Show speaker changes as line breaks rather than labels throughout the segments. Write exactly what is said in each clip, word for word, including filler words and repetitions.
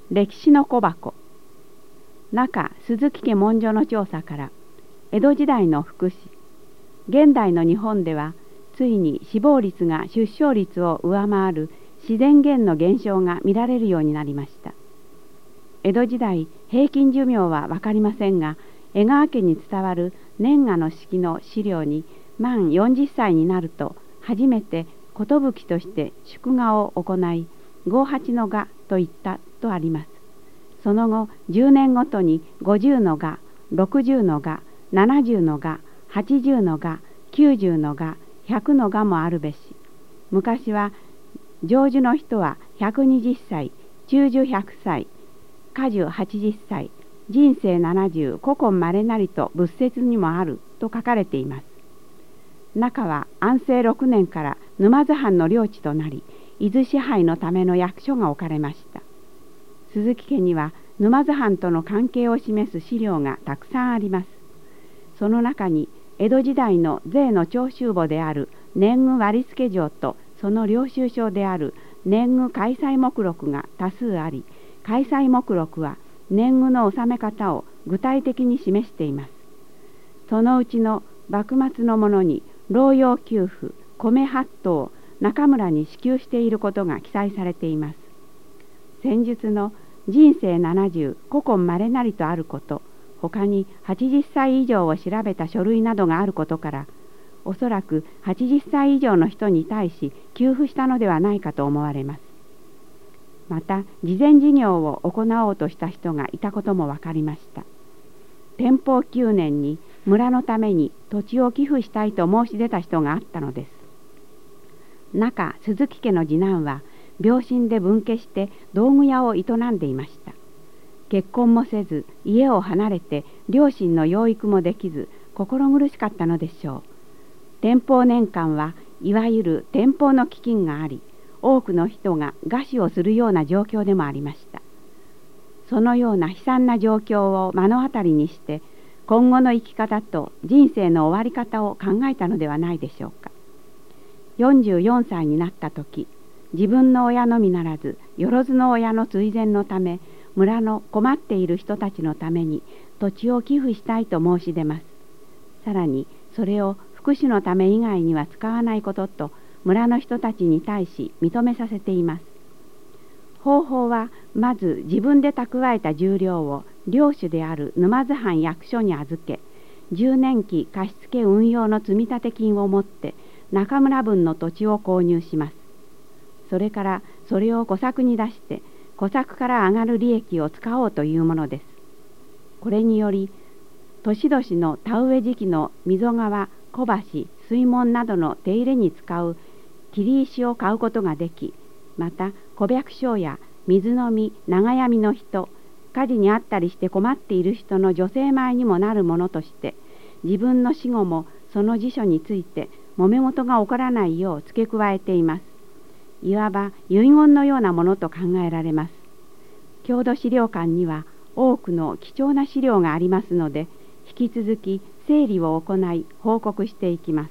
歴史の小箱。中鈴木家文書の調査から江戸時代の福祉、現代の日本ではついに死亡率が出生率を上回る自然減の減少が見られるようになりました。江戸時代平均寿命は分かりませんが、江川家に伝わる年賀の式の資料に満よんじゅっさいになると初めて寿として祝賀を行い、ごはちの賀と言ったとあります。その後じゅうねんごとにごじゅうの賀、ろくじゅうの賀、ななじゅうの賀、はちじゅうの賀、きゅうじゅうの賀、ひゃくの賀もあるべし。昔は成就の人はひゃくにじゅっさい、中寿ひゃくさい、果樹はちじゅっさい、人生ななじゅう、古今まれなりと仏説にもあると書かれています。中は安政ろくねんから沼津藩の領地となり、伊豆支配のための役所が置かれました。鈴木家には沼津藩との関係を示す資料がたくさんあります。その中に江戸時代の税の徴収簿である年貢割付状とその領収書である年貢開催目録が多数あり、開催目録は年貢の納め方を具体的に示しています。そのうちの幕末のものに老養給付、米はっとう、中村に支給していることが記載されています。戦術の人生ななじゅう、古今まれなりとあること、他にはちじゅっさい以上を調べた書類などがあることから、おそらくはちじゅっさい以上の人に対し給付したのではないかと思われます。また、慈善事業を行おうとした人がいたことも分かりました。天保きゅうねんに村のために土地を寄付したいと申し出た人があったのです。中鈴木家の次男は病身で分家して道具屋を営んでいました。結婚もせず家を離れて両親の養育もできず心苦しかったのでしょう。天保年間はいわゆる天保の飢饉があり、多くの人が餓死をするような状況でもありました。そのような悲惨な状況を目の当たりにして今後の生き方と人生の終わり方を考えたのではないでしょうか。よんじゅうよんさいになった時、自分の親のみならずよろずの親の追善のため、村の困っている人たちのために土地を寄付したいと申し出ます。さらにそれを福祉のため以外には使わないことと村の人たちに対し認めさせています。方法はまず自分で蓄えた重量を領主である沼津藩役所に預け、じゅうねんき貸付運用の積立金を持って中村分の土地を購入します。それからそれを小作に出して小作から上がる利益を使おうというものです。これにより年々の田植え時期の溝川、小橋、水門などの手入れに使う切り石を買うことができ、また小百姓や水飲み、長闇の人、火事にあったりして困っている人の女性米にもなるものとして、自分の死後もその辞書について揉め事が起こらないよう付け加えています。いわば遺言のようなものと考えられます。郷土資料館には多くの貴重な資料がありますので、引き続き整理を行い報告していきます。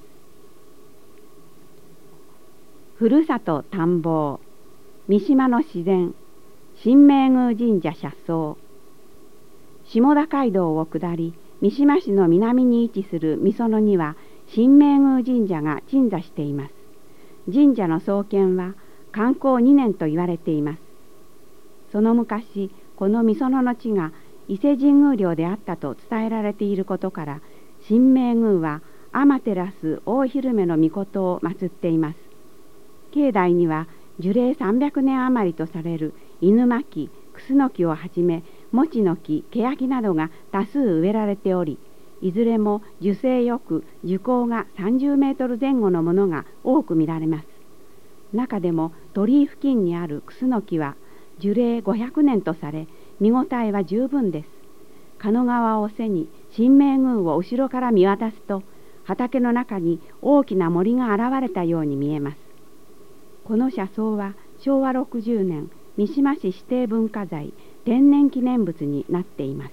ふるさと探訪、三島の自然、神明宮神社車窓。下田街道を下り、三島市の南に位置する御園には神明宮神社が鎮座しています。神社の創建は観光にねんと言われています。その昔、この御園の地が伊勢神宮領であったと伝えられていることから、神明宮は天照大昼目の命を祀っています。境内には樹齢さんびゃくねん余りとされる犬巻、クスノキをはじめ、もちの木、ケヤキなどが多数植えられており、いずれも樹勢よく樹高がさんじゅうメートルぜん後のものが多く見られます。中でも鳥居付近にあるクスノキは樹齢ごひゃくねんとされ、見応えは十分です。狩野川を背に神明宮を後ろから見渡すと、畑の中に大きな森が現れたように見えます。この車窓はしょうわろくじゅうねん三島市指定文化財天然記念物になっています。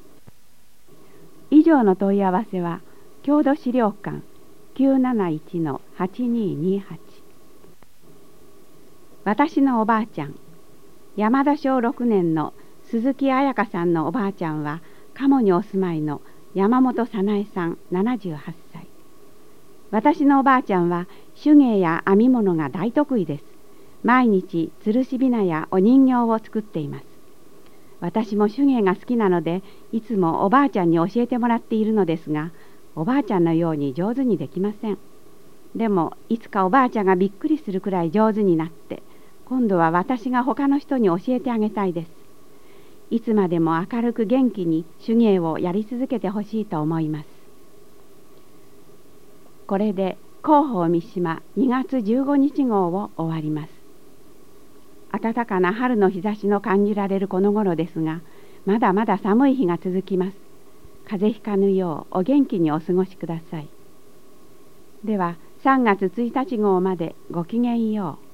以上の問い合わせは郷土資料館 きゅうなないちのはちにーにーはち。私のおばあちゃん山田小ろくねんの鈴木彩香さんのおばあちゃんは鴨にお住まいの山本早苗さんななじゅうはっさい。私のおばあちゃんは手芸や編み物が大得意です。毎日吊るしびなやお人形を作っています。私も手芸が好きなのでいつもおばあちゃんに教えてもらっているのですが、おばあちゃんのように上手にできません。でもいつかおばあちゃんがびっくりするくらい上手になって、今度は私が他の人に教えてあげたいです。いつまでも明るく元気に手芸をやり続けてほしいと思います。これで広報三島にがつじゅうごにち号を終わります。暖かな春の日差しの感じられるこの頃ですが、まだまだ寒い日が続きます。風邪ひかぬようお元気にお過ごしください。ではさんがつついたち号までごきげんよう。